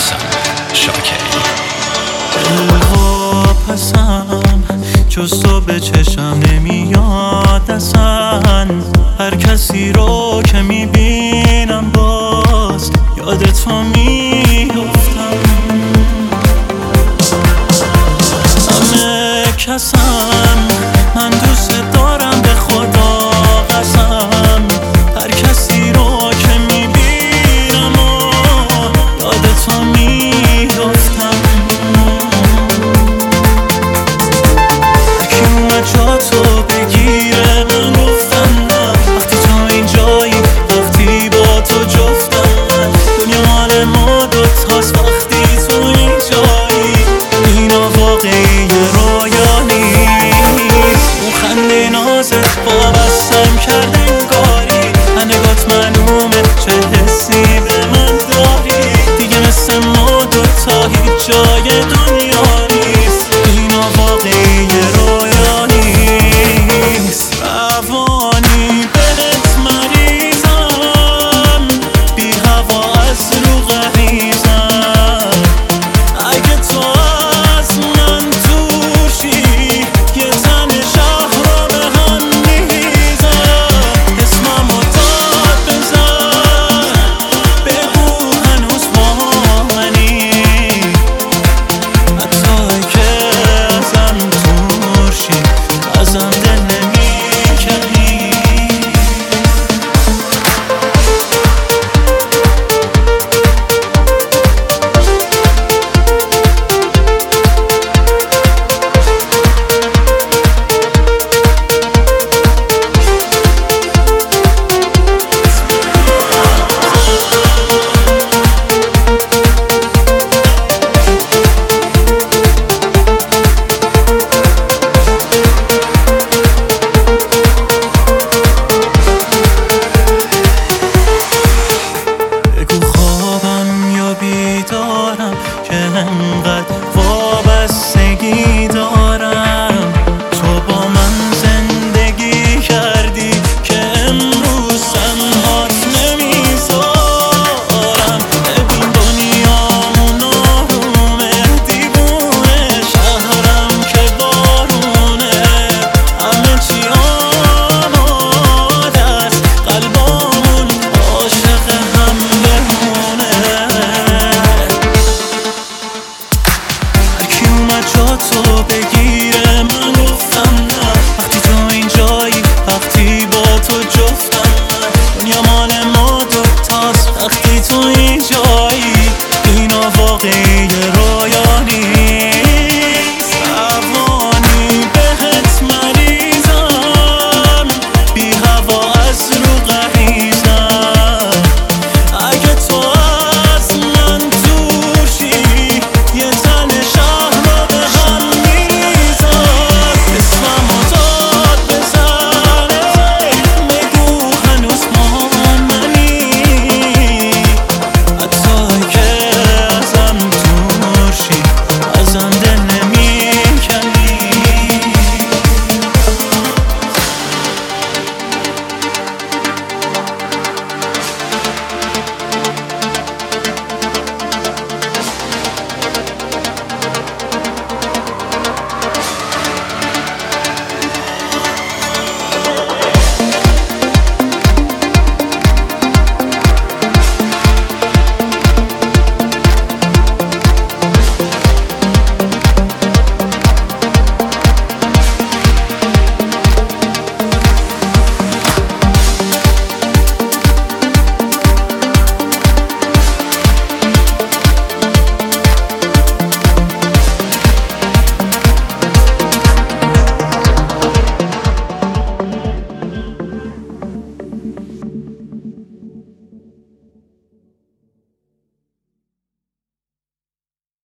میثم شاکری. پسم جز تو به چشم نمیاد اصلا، هر کسی رو که میبینم باز یاد تو میفتم. همه کسم من دوست دارم به خدا قسم، هر کسی رو که میبینم و یاد تو میفتم. هرکی اومد جا تو بگیره من گفتم نه، وقتی تو اینجایی وقتی با تو جفتم، دنیا مال ما دوتاست وقتی تو اینجایی. اینا واقعی رویا نیست، اون خنده نازت وابستم کرده انگاری، نگات معلومه چه حسی به من داری. دیگه مثل ما دوتا هیچ جای دنیا نیست، اینا واقعی رویا نیست. روانی بهت مریضم، بی هوا از رو غریزم، اگه تو از من دورشی یه تن شهر رو به هم میریزم. اسممو داد بزن بگو هنوز با منی، حتی که ازم دورشی ازم دل نمیکنی. بگو خوابم یا بیدارم که انقدر وابستگی دارم. تو با من زندگی کردی که امروز تنهات نمیذارم. ببین دنیامون آرومه، دیوونه شهرم که بارونه، همه چی آماده است، قلبامون عاشق هم بمونه. هرکی اومد جا تو بگیره من گفتم